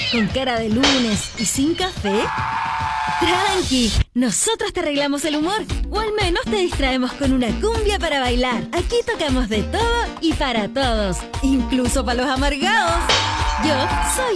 ¿Con cara de lunes y sin café? Tranqui, nosotros te arreglamos el humor, o al menos te distraemos con una cumbia para bailar. Aquí tocamos de todo y para todos, incluso para los amargados. Yo soy